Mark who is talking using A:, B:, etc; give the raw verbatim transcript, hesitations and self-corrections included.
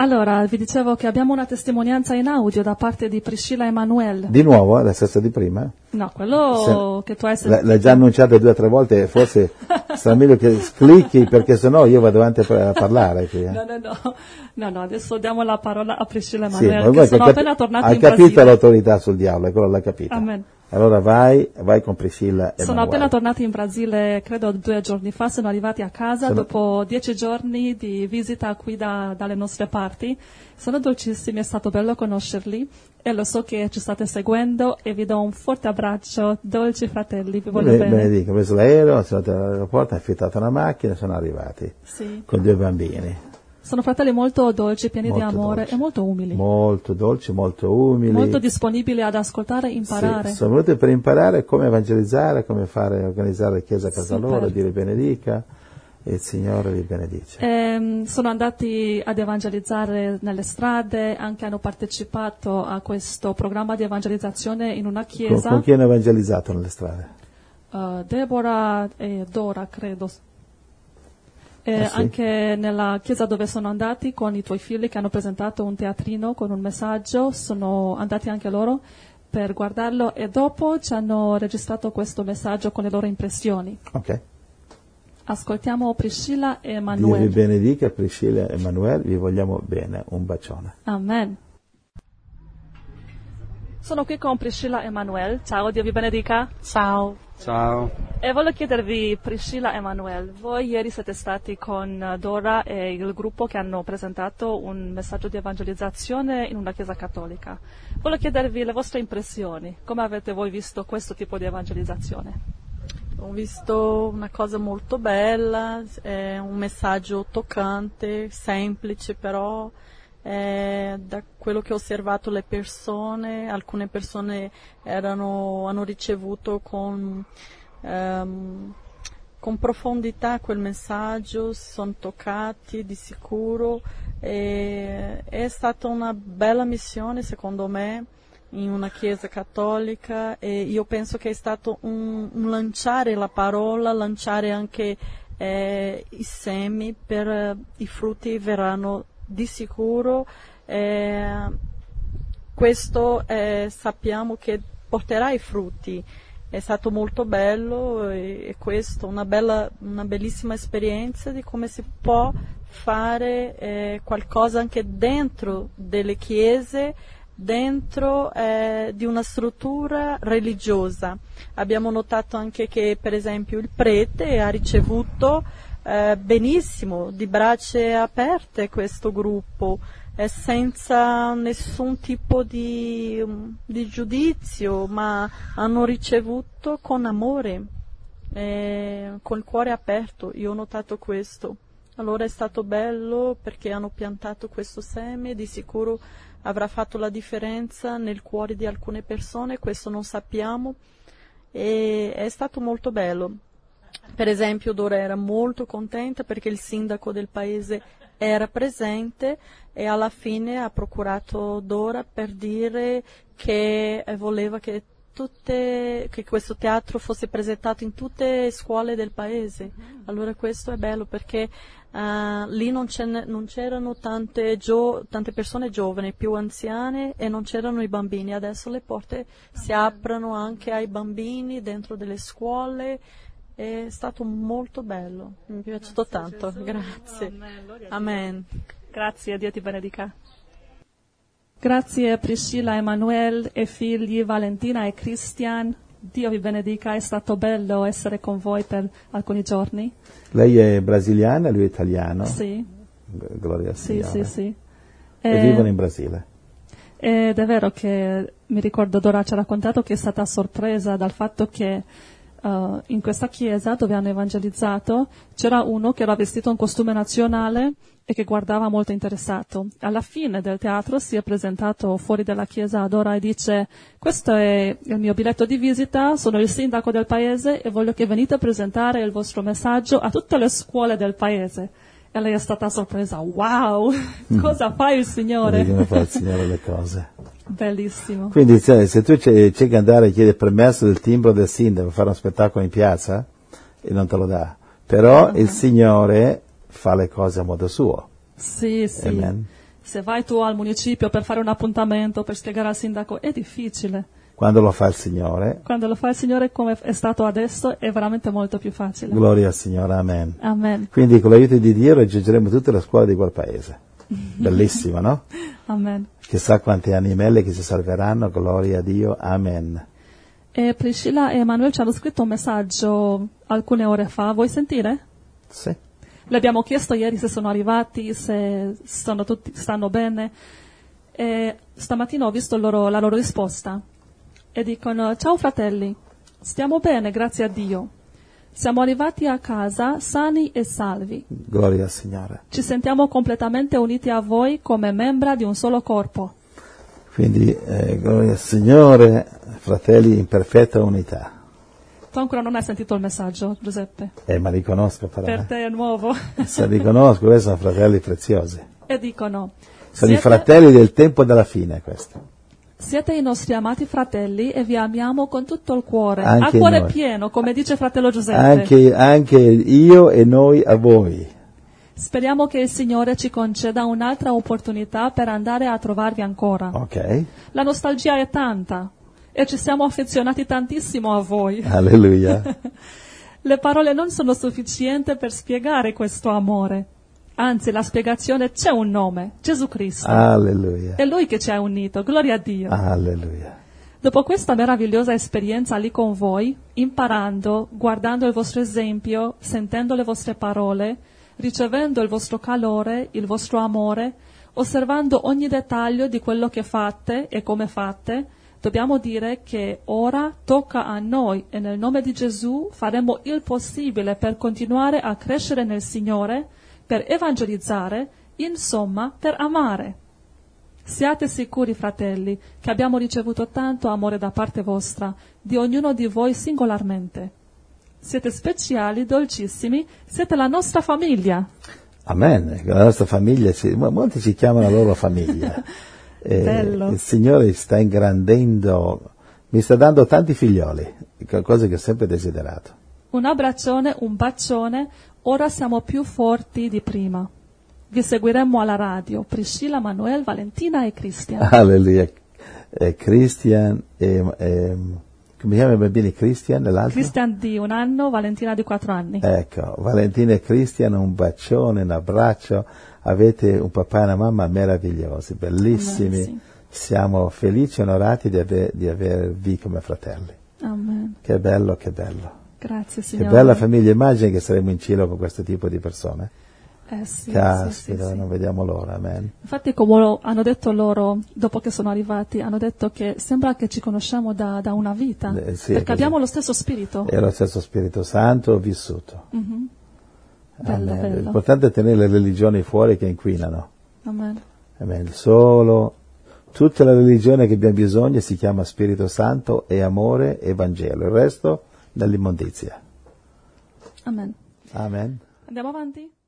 A: Allora, vi dicevo che abbiamo una testimonianza in audio da parte di Priscilla Emanuele.
B: Di nuovo, è la stessa di prima?
A: No, quello Se, che tu hai sentito.
B: L'hai già annunciato due o tre volte, forse sarà meglio che clicchi, perché sennò io vado avanti a parlare qui. Eh.
A: No, no, no, no, no, adesso diamo la parola a Priscilla Emanuele,
B: sì,
A: che sono
B: cap-
A: appena tornati in
B: Brasile. Hai capito l'autorità sul diavolo, quello l'hai capito.
A: Amen.
B: Allora vai, vai con Priscilla e
A: Sono
B: Emanuele.
A: appena tornati in Brasile, credo due giorni fa, sono arrivati a casa sono... dopo dieci giorni di visita qui da, dalle nostre parti. Sono dolcissimi, è stato bello conoscerli e lo so che ci state seguendo e vi do un forte abbraccio, dolci fratelli, vi voglio
B: bene.
A: bene.
B: Benedico, ho preso l'aereo, sono andato all'aeroporto, ho affittato una macchina e sono arrivati
A: sì.
B: con due bambini.
A: Sono fratelli molto dolci, pieni
B: molto
A: di amore
B: dolci.
A: e molto umili.
B: Molto dolci, molto umili.
A: Molto disponibili ad ascoltare e imparare.
B: Sì, sono venuti per imparare come evangelizzare, come fare, organizzare la chiesa a casa
A: Super.
B: loro, dire benedica e il Signore li benedice.
A: E, sono andati ad evangelizzare nelle strade, anche hanno partecipato a questo programma di evangelizzazione in una chiesa.
B: Con, con chi hanno evangelizzato nelle strade?
A: Uh, Deborah e Dora, credo. E
B: ah, sì?
A: Anche nella chiesa dove sono andati con i tuoi figli che hanno presentato un teatrino con un messaggio, sono andati anche loro per guardarlo e dopo ci hanno registrato questo messaggio con le loro impressioni.
B: Ok.
A: Ascoltiamo Priscilla e
B: Dio
A: Emanuele.
B: vi benedica, Priscilla e Emanuele, vi vogliamo bene, un bacione.
A: Amen. Sono qui con Priscilla e Emanuele. Ciao, Dio vi benedica.
C: Ciao.
D: Ciao.
A: E voglio chiedervi, Priscilla e Emanuele, voi ieri siete stati con Dora e il gruppo che hanno presentato un messaggio di evangelizzazione in una chiesa cattolica. Voglio chiedervi le vostre impressioni. Come avete voi visto questo tipo di evangelizzazione?
C: Ho visto una cosa molto bella, è un messaggio toccante, semplice però. Eh, da quello che ho osservato le persone, alcune persone erano, hanno ricevuto con, ehm, con profondità quel messaggio, si sono toccati di sicuro. E è stata una bella missione secondo me in una chiesa cattolica e io penso che è stato un, un lanciare la parola, lanciare anche eh, i semi per eh, i frutti verranno di sicuro. Eh, questo eh, sappiamo che porterà i frutti. È stato molto bello e, e questo una bella, una bellissima esperienza di come si può fare eh, qualcosa anche dentro delle chiese, dentro eh, di una struttura religiosa. Abbiamo notato anche che per esempio il prete ha ricevuto Eh, benissimo, di braccia aperte questo gruppo, eh, senza nessun tipo di, di giudizio, ma hanno ricevuto con amore, eh, con il cuore aperto. Io ho notato questo. Allora è stato bello perché hanno piantato questo seme, di sicuro avrà fatto la differenza nel cuore di alcune persone, questo non sappiamo, e è stato molto bello. Per esempio Dora era molto contenta perché il sindaco del paese era presente e alla fine ha procurato Dora per dire che voleva che, tutte, che questo teatro fosse presentato in tutte le scuole del paese. Allora questo è bello perché uh, lì non, non c'erano tante, gio tante persone giovani, più anziane, e non c'erano i bambini. Adesso le porte si aprono anche ai bambini dentro delle scuole. È stato molto bello, mi è piaciuto
A: Grazie,
C: tanto,
A: Gesù.
C: grazie.
A: Amen.
C: Amen.
A: Grazie, Dio ti benedica. Grazie Priscilla, Emanuele e figli Valentina e Christian. Dio vi benedica, è stato bello essere con voi per alcuni giorni.
B: Lei è brasiliana, lui è italiano.
A: Sì.
B: Gloria al
A: sì,
B: Signore.
A: Sì, sì.
B: E
A: eh,
B: vivono in Brasile.
A: Ed è vero che mi ricordo Dora ci ha raccontato che è stata sorpresa dal fatto che Uh, in questa chiesa dove hanno evangelizzato c'era uno che era vestito in costume nazionale e che guardava molto interessato. Alla fine del teatro si è presentato fuori dalla chiesa a Dora e dice: questo è il mio biglietto di visita, sono il sindaco del paese e voglio che venite a presentare il vostro messaggio a tutte le scuole del paese. E lei è stata sorpresa: wow, cosa fa il Signore?
B: Come fa il Signore le cose?
A: Bellissimo.
B: Quindi cioè, se tu c'è che andare a chiedere permesso del timbro del sindaco per fare uno spettacolo in piazza e non te lo dà, però uh-huh. il Signore fa le cose a modo suo.
A: Sì, sì.
B: Amen.
A: Se vai tu al municipio per fare un appuntamento, per spiegare al sindaco, è difficile.
B: Quando lo fa il Signore,
A: Quando lo fa il Signore come è stato adesso è veramente molto più facile.
B: gloria al Signore, amen.
A: Amen.
B: Quindi con l'aiuto di Dio raggiungeremo tutte le scuole di quel paese. Bellissimo, no?
A: Amen.
B: Chissà quante animelle che si salveranno, gloria a Dio, amen.
A: E Priscilla e Emanuele ci hanno scritto un messaggio alcune ore fa, vuoi sentire?
B: Sì.
A: Le abbiamo chiesto ieri se sono arrivati, se sono tutti, stanno bene. E stamattina ho visto loro, la loro risposta. E dicono, ciao fratelli, stiamo bene, grazie a Dio. Siamo arrivati a casa sani e salvi.
B: Gloria al Signore.
A: Ci sentiamo completamente uniti a voi come membra di un solo corpo.
B: Quindi, eh, gloria al Signore, fratelli in perfetta unità.
A: Tu ancora non hai sentito il messaggio, Giuseppe?
B: Eh, ma li conosco però.
A: Per
B: Eh.
A: te è nuovo.
B: Se li conosco, questi sono fratelli preziosi.
A: E dicono,
B: Sono
A: siete,
B: i fratelli del tempo della fine, questi.
A: siete i nostri amati fratelli e vi amiamo con tutto il cuore,
B: Anche
A: a cuore
B: noi.
A: pieno, come dice fratello Giuseppe.
B: Anche, anche io e noi a voi.
A: Speriamo che il Signore ci conceda un'altra opportunità per andare a trovarvi ancora.
B: Ok?
A: La nostalgia è tanta e ci siamo affezionati tantissimo a voi.
B: Alleluia.
A: Le parole non sono sufficienti per spiegare questo amore. Anzi, la spiegazione c'è un nome, Gesù Cristo.
B: Alleluia.
A: È Lui che ci ha unito, gloria a Dio.
B: Alleluia.
A: Dopo questa meravigliosa esperienza lì con voi, imparando, guardando il vostro esempio, sentendo le vostre parole, ricevendo il vostro calore, il vostro amore, osservando ogni dettaglio di quello che fate e come fate, dobbiamo dire che ora tocca a noi e nel nome di Gesù faremo il possibile per continuare a crescere nel Signore, per evangelizzare, insomma, per amare. Siate sicuri, fratelli, che abbiamo ricevuto tanto amore da parte vostra, di ognuno di voi singolarmente. Siete speciali, dolcissimi, siete la nostra famiglia.
B: Amen. La nostra famiglia, ci- molti ci chiamano la loro famiglia. Eh,
A: Bello.
B: il Signore sta ingrandendo, mi sta dando tanti figlioli, cose che ho sempre desiderato.
A: Un abbraccione, un bacione, ora siamo più forti di prima. Vi seguiremo alla radio, Priscilla, Manuel, Valentina e Cristian.
B: Alleluia. Eh, Christian e, e come si chiamano i bambini? Christian e l'altro?
A: Cristian di un anno, Valentina di quattro anni.
B: Ecco, Valentina e Christian, un bacione, un abbraccio. Avete un papà e una mamma meravigliosi, bellissimi.
A: Amen, sì.
B: Siamo felici e onorati di, aver, di avervi come fratelli.
A: Amen.
B: Che bello, che bello.
A: Grazie,
B: Che
A: Signore.
B: bella famiglia. Immagini che saremo in cielo con questo tipo di persone.
A: Eh, sì, sì,
B: Caspita,
A: sì, sì.
B: non vediamo l'ora, amen.
A: Infatti, come lo- hanno detto loro, dopo che sono arrivati, hanno detto che sembra che ci conosciamo da, da una vita,
B: Eh, sì, è
A: perché
B: così.
A: abbiamo lo stesso spirito.
B: E lo stesso Spirito Santo vissuto.
A: Mhm. Bello,
B: Amen.
A: bello.
B: L'importante è tenere le religioni fuori che inquinano.
A: Amen.
B: Amen. Solo, tutta la religione che abbiamo bisogno si chiama Spirito Santo e amore e Vangelo. Il resto nell'immondizia.
A: Amen.
B: Amen.
A: Andiamo avanti?